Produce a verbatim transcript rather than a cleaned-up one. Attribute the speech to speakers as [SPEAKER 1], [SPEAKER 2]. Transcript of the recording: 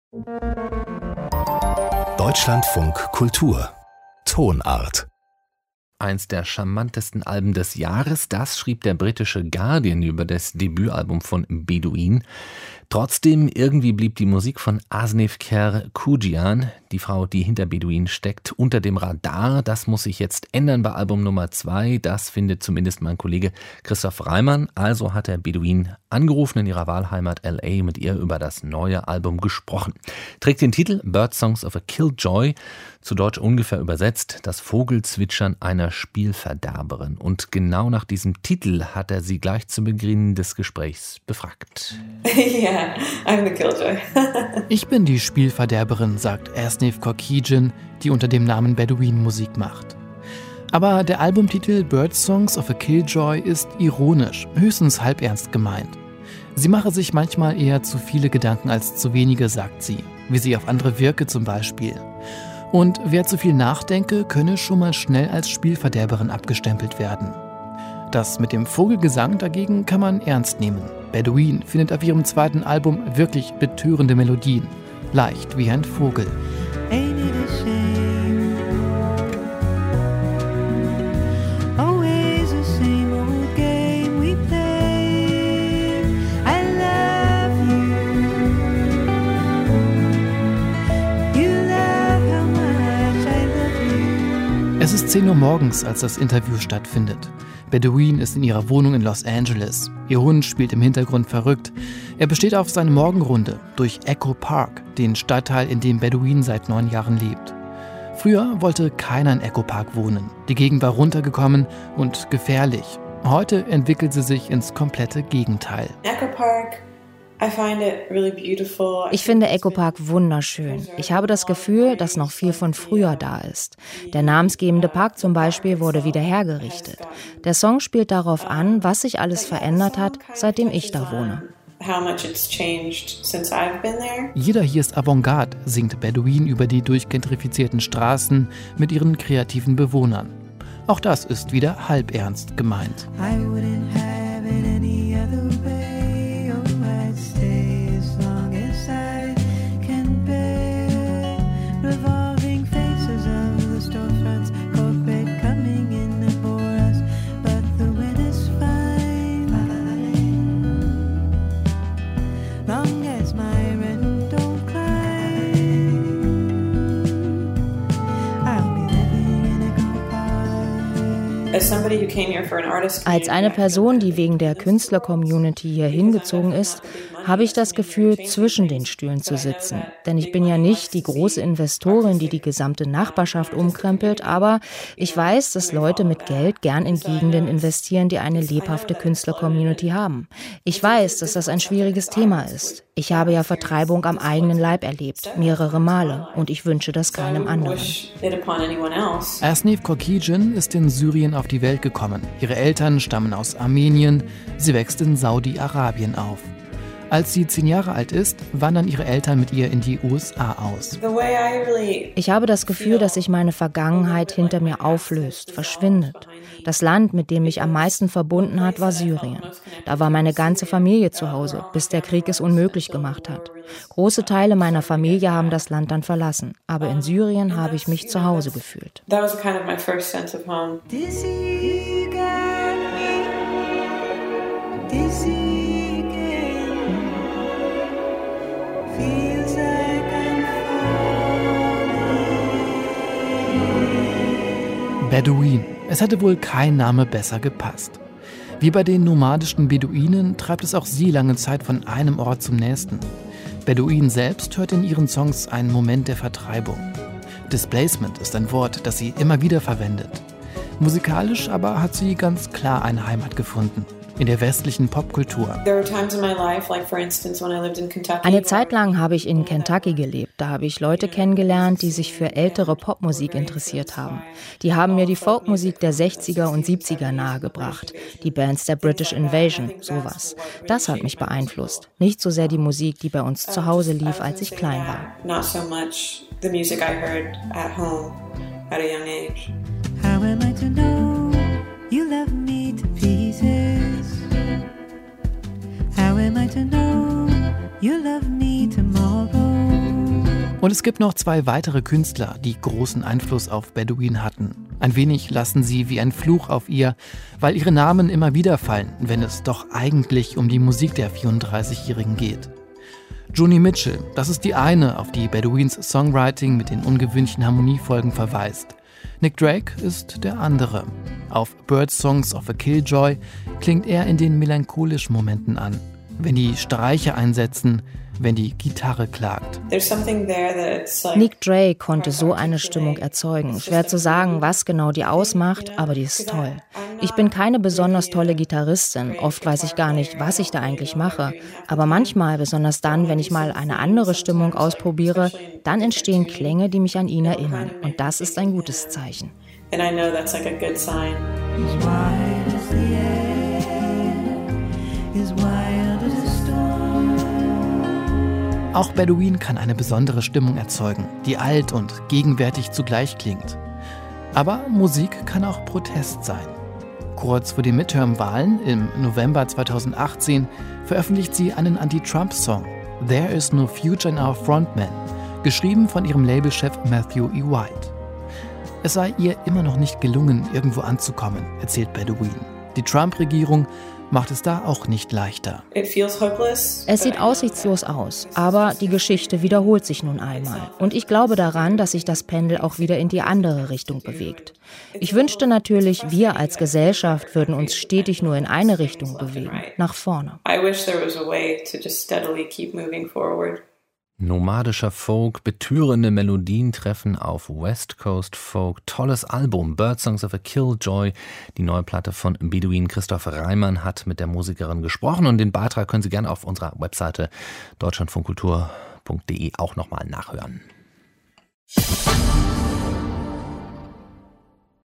[SPEAKER 1] Deutschlandfunk Kultur Tonart.
[SPEAKER 2] Eins der charmantesten Alben des Jahres, das schrieb der britische Guardian über das Debütalbum von Bedouin. Trotzdem, irgendwie blieb die Musik von Asnif Ker Kujian, die Frau, die hinter Bedouin steckt, unter dem Radar. Das muss sich jetzt ändern bei Album Nummer zwei. Das findet zumindest mein Kollege Christoph Reimann. Also hat er Bedouin angerufen in ihrer Wahlheimat L A, mit ihr über das neue Album gesprochen. Trägt den Titel Bird Songs of a Killjoy, zu Deutsch ungefähr übersetzt das Vogelzwitschern einer Spielverderberin. Und genau nach diesem Titel hat er sie gleich zu Beginn des Gesprächs befragt.
[SPEAKER 3] Yeah, I'm the Killjoy.
[SPEAKER 4] Ich bin die Spielverderberin, sagt Asnif Ker, die unter dem Namen Bedouin Musik macht. Aber der Albumtitel Bird Songs of a Killjoy ist ironisch, höchstens halbernst gemeint. Sie mache sich manchmal eher zu viele Gedanken als zu wenige, sagt sie, wie sie auf andere wirke zum Beispiel. Und wer zu viel nachdenke, könne schon mal schnell als Spielverderberin abgestempelt werden. Das mit dem Vogelgesang dagegen kann man ernst nehmen. Bedouin findet auf ihrem zweiten Album wirklich betörende Melodien, leicht wie ein Vogel.
[SPEAKER 5] Ain't it a shame? Always the same old game we play. I love you. You love how much I love you.
[SPEAKER 4] Es ist zehn Uhr morgens, als das Interview stattfindet. Bedouin ist in ihrer Wohnung in Los Angeles. Ihr Hund spielt im Hintergrund verrückt. Er besteht auf seine Morgenrunde durch Echo Park, den Stadtteil, in dem Bedouin seit neun Jahren lebt. Früher wollte keiner in Echo Park wohnen. Die Gegend war runtergekommen und gefährlich. Heute entwickelt sie sich ins komplette Gegenteil.
[SPEAKER 3] Echo Park, I find it really beautiful.
[SPEAKER 6] Ich finde Echo Park wunderschön. Ich habe das Gefühl, dass noch viel von früher da ist. Der namensgebende Park zum Beispiel wurde wieder hergerichtet. Der Song spielt darauf an, was sich alles verändert hat, seitdem ich da wohne.
[SPEAKER 4] Jeder hier ist Avantgarde, singt Bedouin über die durchgentrifizierten Straßen mit ihren kreativen Bewohnern. Auch das ist wieder halbernst gemeint.
[SPEAKER 5] I wouldn't have it any other way. Oh, I'd stay as long as I can bear. Revolving faces of the storefronts, corporate coming in to bore us, but the win is fine. Long as my rent don't climb, I'll be living in a car.
[SPEAKER 3] As somebody who came here for an artist
[SPEAKER 6] Als eine Person, die wegen der Künstler-Community hier hingezogen ist, habe ich das Gefühl, zwischen den Stühlen zu sitzen. Denn ich bin ja nicht die große Investorin, die die gesamte Nachbarschaft umkrempelt, aber ich weiß, dass Leute mit Geld gern in Gegenden investieren, die eine lebhafte Künstler-Community haben. Ich weiß, dass das ein schwieriges Thema ist. Ich habe ja Vertreibung am eigenen Leib erlebt, mehrere Male, und ich wünsche das keinem anderen.
[SPEAKER 4] Asnif Ker ist in Syrien auf die Welt gekommen. Ihre Eltern stammen aus Armenien. Sie wächst in Saudi-Arabien auf. Als sie zehn Jahre alt ist, wandern ihre Eltern mit ihr in die U S A aus.
[SPEAKER 6] Ich habe das Gefühl, dass sich meine Vergangenheit hinter mir auflöst, verschwindet. Das Land, mit dem mich am meisten verbunden hat, war Syrien. Da war meine ganze Familie zu Hause, bis der Krieg es unmöglich gemacht hat. Große Teile meiner Familie haben das Land dann verlassen, aber in Syrien habe ich mich zu Hause gefühlt.
[SPEAKER 3] That was kind of my first sense of home.
[SPEAKER 5] Dizzy got me, dizzy. Feels like I'm falling.
[SPEAKER 4] Bedouin. Es hätte wohl kein Name besser gepasst. Wie bei den nomadischen Beduinen treibt es auch sie lange Zeit von einem Ort zum nächsten. Bedouin selbst hört in ihren Songs einen Moment der Vertreibung. Displacement ist ein Wort, das sie immer wieder verwendet. Musikalisch aber hat sie ganz klar eine Heimat gefunden. In der westlichen Popkultur.
[SPEAKER 6] Eine Zeit lang habe ich in Kentucky gelebt. Da habe ich Leute kennengelernt, die sich für ältere Popmusik interessiert haben. Die haben mir die Folkmusik der sechziger und siebziger nahegebracht. Die Bands der British Invasion, sowas. Das hat mich beeinflusst. Nicht so sehr die Musik, die bei uns zu Hause lief, als ich klein war.
[SPEAKER 3] Not so much the music I heard at home at a young age.
[SPEAKER 5] How am I to know you love me to pieces? How am I to know you love me tomorrow?
[SPEAKER 4] Und es gibt noch zwei weitere Künstler, die großen Einfluss auf Bedouin hatten. Ein wenig lasten sie wie ein Fluch auf ihr, weil ihre Namen immer wieder fallen, wenn es doch eigentlich um die Musik der vierunddreißigjährigen geht. Joni Mitchell, das ist die eine, auf die Bedouins Songwriting mit den ungewöhnlichen Harmoniefolgen verweist. Nick Drake ist der andere. Auf Birdsongs of a Killjoy klingt er in den melancholischen Momenten an, wenn die Streicher einsetzen, wenn die Gitarre klagt.
[SPEAKER 6] Nick Drake konnte so eine Stimmung erzeugen. Schwer zu sagen, was genau die ausmacht, aber die ist toll. Ich bin keine besonders tolle Gitarristin. Oft weiß ich gar nicht, was ich da eigentlich mache. Aber manchmal, besonders dann, wenn ich mal eine andere Stimmung ausprobiere, dann entstehen Klänge, die mich an ihn erinnern. Und das ist ein gutes Zeichen.
[SPEAKER 3] And I know that's like a good sign.
[SPEAKER 5] As wide as the air, as wild as a storm.
[SPEAKER 4] Auch Bedouin kann eine besondere Stimmung erzeugen, die alt und gegenwärtig zugleich klingt. Aber Musik kann auch Protest sein. Kurz vor den Midterm-Wahlen im November zweitausendachtzehn veröffentlicht sie einen Anti-Trump-Song, There is no future in our frontman, geschrieben von ihrem Labelchef Matthew E. White. Es sei ihr immer noch nicht gelungen, irgendwo anzukommen, erzählt Bedouin. Die Trump-Regierung macht es da auch nicht leichter.
[SPEAKER 6] Es sieht aussichtslos aus, aber die Geschichte wiederholt sich nun einmal. Und ich glaube daran, dass sich das Pendel auch wieder in die andere Richtung bewegt. Ich wünschte natürlich, wir als Gesellschaft würden uns stetig nur in eine Richtung bewegen, nach vorne.
[SPEAKER 2] Nomadischer Folk, betörende Melodien treffen auf West Coast Folk. Tolles Album, Birdsongs of a Killjoy. Die neue Platte von Bedouin. Christoph Reimann hat mit der Musikerin gesprochen und den Beitrag können Sie gerne auf unserer Webseite deutschlandfunkkultur punkt de auch nochmal nachhören.